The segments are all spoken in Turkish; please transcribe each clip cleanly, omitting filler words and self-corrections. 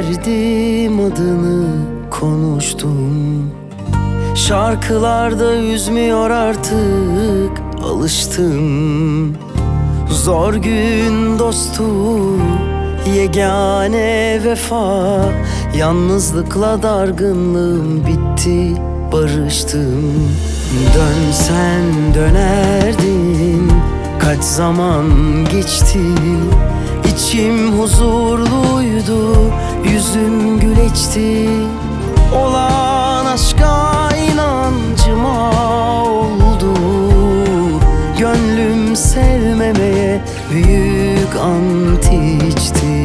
verdim adını, konuştum. Şarkılarda üzmüyor artık, alıştım. Zor gün dostu, yegane vefa. Yalnızlıkla dargınlığım bitti, barıştım. Dönsen dönerdin, kaç zaman geçti. İçim huzurluydu, yüzün güleçti. Olan aşka inancıma oldu. Gönlüm sevmemeye büyük ant içti.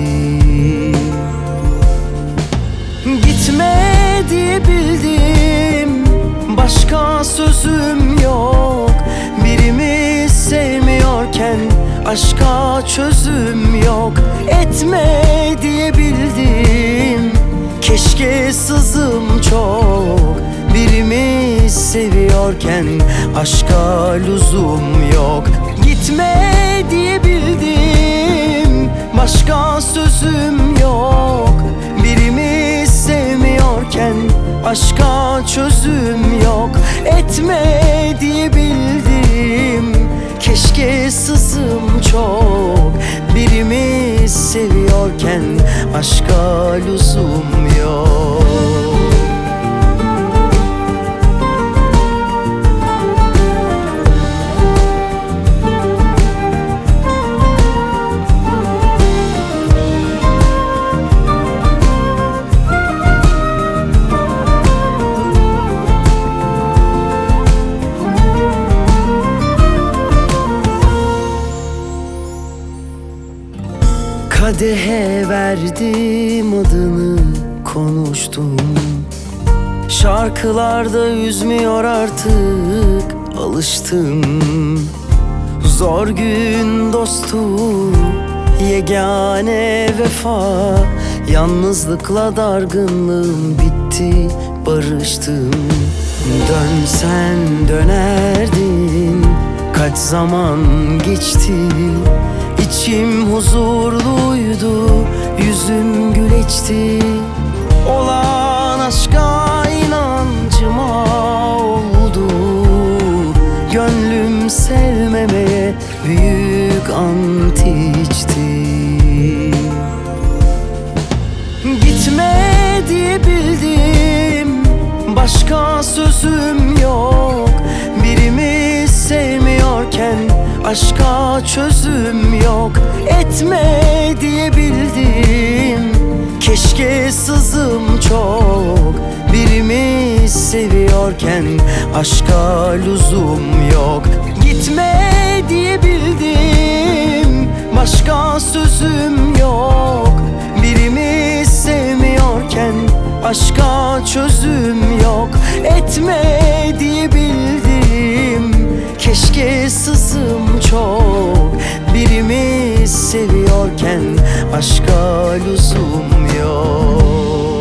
Gitme diyebildim, başka sözüm yok. Birimi sevmiyorken aşka çözüm yok. Etme diyebildim, keşke sızım çok. Birimi seviyorken aşka lüzum yok. Gitme diyebildim, başka sözüm yok. Birimi sevmiyorken aşka çözüm yok. Etme diyebildim, keşke sızım çok. Birimi seviyorken aşka lüzum yok. Kadehe verdim adını, konuştum. Şarkılarda üzmüyor artık, alıştım. Zor gün dostu, yegane vefa. Yalnızlıkla dargınlığım bitti, barıştım. Dönsen dönerdin, kaç zaman geçti. İçim huzurluydu, yüzün güleçti. Olan aşka inancıma oldu. Gönlüm sevmemeye büyük ant içti. Gitme diyebildim, başka sözüm yok. Birimi sevmiyorken aşka çözüm yok. Etme diyebildim, keşke sızım çok. Birimi seviyorken aşka lüzum yok. Gitme diyebildim, başka sözüm yok. Birimi sevmiyorken aşka çözüm yok. Etme diyebildim, keşke sızım çok. Birimi seviyorken aşka lüzum yok.